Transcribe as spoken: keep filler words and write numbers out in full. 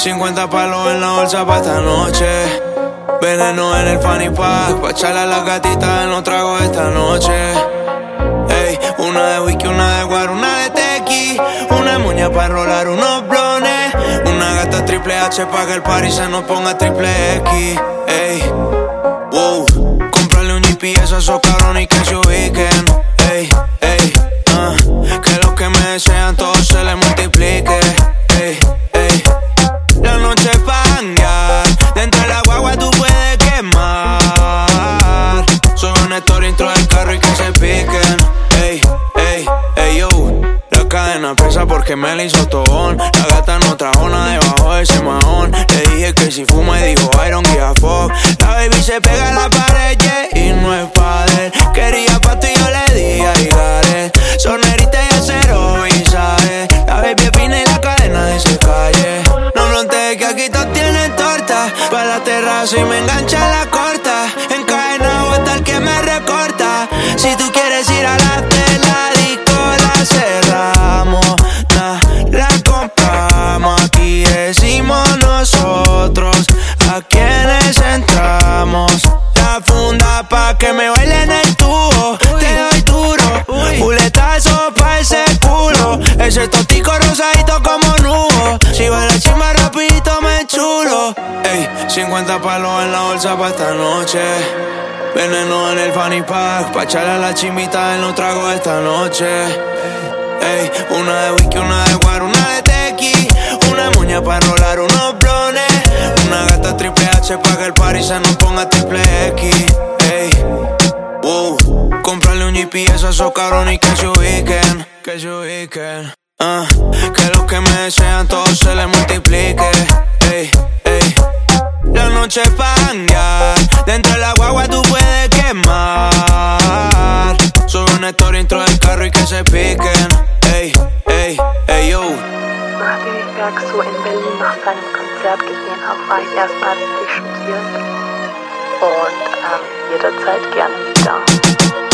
cincuenta palos en la bolsa pa' esta noche. Veneno en el fanny pack, pa' echarle a las gatitas en los tragos esta noche. Ey, una de whisky, una de guaro, una de tequi, una de moña pa' enrolar unos blones, una gata triple H pa' que el party se nos ponga triple X. Ey, wow, comprarle un G P S a esos cabrones y que se ubiquen. Ey, ey, uh, que los que me desean todos se les multiplique. Ey, ey, la noche es pa' janguear, dentro de la guagua tú puedes quemar. Soy una historia dentro del carro y que se piquen. Ey, ey, ey, yo. La cadena pesa porque me la hizo tobón. La gata no trajo nada debajo de ese mahón. Le dije que si fuma y dijo I don't give a fuck. La baby se pega a la pared, yeah, y no es pa' él. Quería pasto y yo le di a Igares. Sonerita y acero y sabe. La baby es fina y la cadena dice calle. No frontees que aquí todos tienen torta. Pa' la terraza y me engancha la corta. Encadenado hasta el que me recorta. Si tú quieres ir a la tela, disco la cerramos. Nah, la compramos. Aquí decimos nosotros a quienes entramos. La funda pa' que me bailen el tubo. Te doy duro, buletazo pa' ese culo. Ese totico rosadito como nubo. Si baila chimba rapidito me chulo. Ey, cincuenta palos en la bolsa pa' esta noche. Veneno en el fanny pack, pa' echarle a la chimita en los tragos esta noche. Ey, una de whisky, una de guaro, una de tequi, una moña pa' enrolar unos blones, una gata triple H pa' que el party se nos ponga triple X. Ey, wow, comprarle un G P S a esos cabrones y que se ubiquen, que se ubiquen. Uh, que los que me desean todos se les multiplique. Ey, ey, la noche es pa' janguear, dentro de la guagua tú puedes quemar. Soy una historia dentro del carro y que se piquen. Ey, ey, ey, yo. Nachdem ich Berg so in Berlin nach seinem Konzert gesehen habe, war ich erstmal richtig schockiert und ähm, jederzeit gerne wieder.